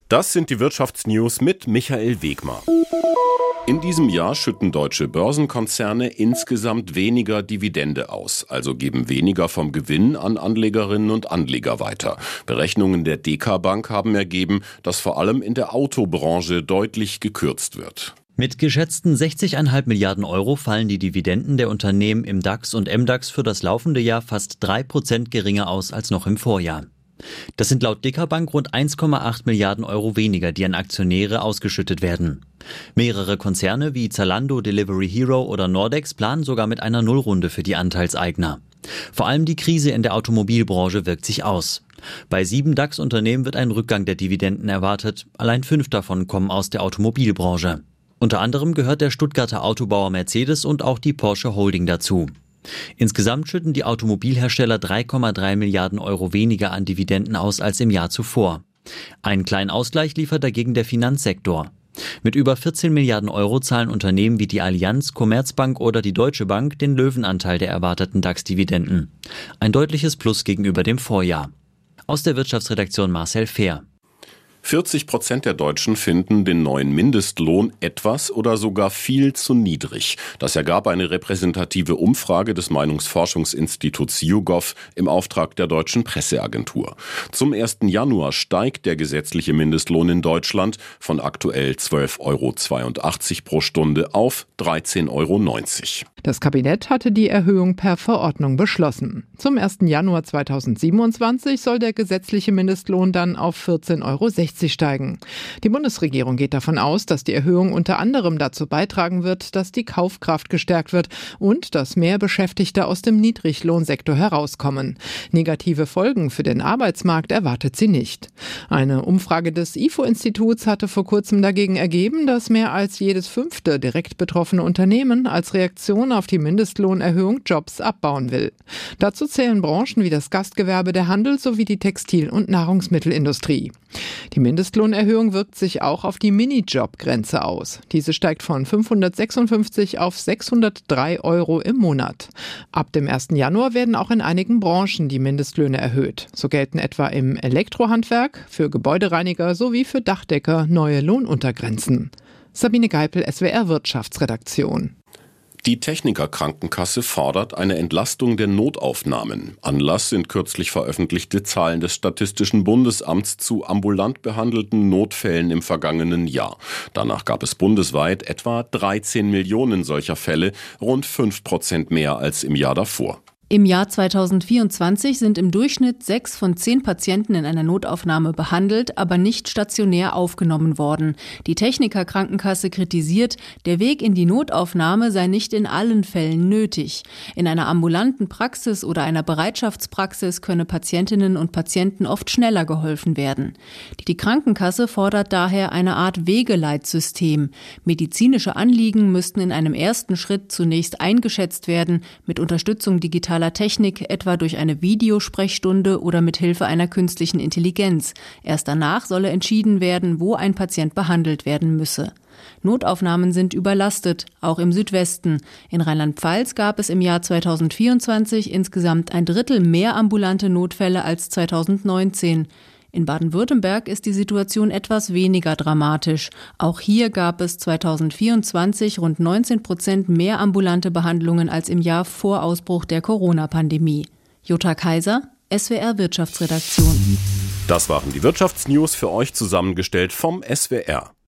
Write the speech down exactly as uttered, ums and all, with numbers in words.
Das sind die Wirtschaftsnews mit Michael Wegmar. In diesem Jahr schütten deutsche Börsenkonzerne insgesamt weniger Dividende aus, also geben weniger vom Gewinn an Anlegerinnen und Anleger weiter. Berechnungen der D K Bank haben ergeben, dass vor allem in der Autobranche deutlich gekürzt wird. Mit geschätzten sechzig Komma fünf Milliarden Euro fallen die Dividenden der Unternehmen im DAX und M DAX für das laufende Jahr fast drei Prozent geringer aus als noch im Vorjahr. Das sind laut D K Bank rund eins Komma acht Milliarden Euro weniger, die an Aktionäre ausgeschüttet werden. Mehrere Konzerne wie Zalando, Delivery Hero oder Nordex planen sogar mit einer Nullrunde für die Anteilseigner. Vor allem die Krise in der Automobilbranche wirkt sich aus. Bei sieben DAX-Unternehmen wird ein Rückgang der Dividenden erwartet. Allein fünf davon kommen aus der Automobilbranche. Unter anderem gehört der Stuttgarter Autobauer Mercedes und auch die Porsche Holding dazu. Insgesamt schütten die Automobilhersteller drei Komma drei Milliarden Euro weniger an Dividenden aus als im Jahr zuvor. Einen kleinen Ausgleich liefert dagegen der Finanzsektor. Mit über vierzehn Milliarden Euro zahlen Unternehmen wie die Allianz, Commerzbank oder die Deutsche Bank den Löwenanteil der erwarteten DAX-Dividenden. Ein deutliches Plus gegenüber dem Vorjahr. Aus der Wirtschaftsredaktion Marcel Fehr. vierzig Prozent der Deutschen finden den neuen Mindestlohn etwas oder sogar viel zu niedrig. Das ergab eine repräsentative Umfrage des Meinungsforschungsinstituts YouGov im Auftrag der Deutschen Presseagentur. Zum ersten Januar steigt der gesetzliche Mindestlohn in Deutschland von aktuell zwölf Komma zweiundachtzig Euro pro Stunde auf dreizehn Komma neunzig Euro. Das Kabinett hatte die Erhöhung per Verordnung beschlossen. Zum ersten Januar zweitausendsiebenundzwanzig soll der gesetzliche Mindestlohn dann auf vierzehn Komma sechzig Euro steigen. Die Bundesregierung geht davon aus, dass die Erhöhung unter anderem dazu beitragen wird, dass die Kaufkraft gestärkt wird und dass mehr Beschäftigte aus dem Niedriglohnsektor herauskommen. Negative Folgen für den Arbeitsmarkt erwartet sie nicht. Eine Umfrage des I F O-Instituts hatte vor kurzem dagegen ergeben, dass mehr als jedes fünfte direkt betroffene Unternehmen als Reaktion auf die Mindestlohnerhöhung Jobs abbauen will. Dazu zählen Branchen wie das Gastgewerbe, der Handel sowie die Textil- und Nahrungsmittelindustrie. Die Mindestlohnerhöhung wirkt sich auch auf die Minijob-Grenze aus. Diese steigt von fünfhundertsechsundfünfzig auf sechshundertdrei Euro im Monat. Ab dem ersten Januar werden auch in einigen Branchen die Mindestlöhne erhöht. So gelten etwa im Elektrohandwerk, für Gebäudereiniger sowie für Dachdecker neue Lohnuntergrenzen. Sabine Geipel, S W R Wirtschaftsredaktion. Die Techniker Krankenkasse fordert eine Entlastung der Notaufnahmen. Anlass sind kürzlich veröffentlichte Zahlen des Statistischen Bundesamts zu ambulant behandelten Notfällen im vergangenen Jahr. Danach gab es bundesweit etwa dreizehn Millionen solcher Fälle, rund fünf Prozent mehr als im Jahr davor. Im Jahr zweitausendvierundzwanzig sind im Durchschnitt sechs von zehn Patienten in einer Notaufnahme behandelt, aber nicht stationär aufgenommen worden. Die Techniker Krankenkasse kritisiert, der Weg in die Notaufnahme sei nicht in allen Fällen nötig. In einer ambulanten Praxis oder einer Bereitschaftspraxis könne Patientinnen und Patienten oft schneller geholfen werden. Die Krankenkasse fordert daher eine Art Wegeleitsystem. Medizinische Anliegen müssten in einem ersten Schritt zunächst eingeschätzt werden, mit Unterstützung digitaler Technik, etwa durch eine Videosprechstunde oder mit Hilfe einer künstlichen Intelligenz. Erst danach solle entschieden werden, wo ein Patient behandelt werden müsse. Notaufnahmen sind überlastet, auch im Südwesten. In Rheinland-Pfalz gab es im Jahr zweitausendvierundzwanzig insgesamt ein Drittel mehr ambulante Notfälle als zweitausendneunzehn. In Baden-Württemberg ist die Situation etwas weniger dramatisch. Auch hier gab es zweitausendvierundzwanzig rund neunzehn Prozent mehr ambulante Behandlungen als im Jahr vor Ausbruch der Corona-Pandemie. Jutta Kaiser, S W R Wirtschaftsredaktion. Das waren die Wirtschaftsnews für euch zusammengestellt vom S W R.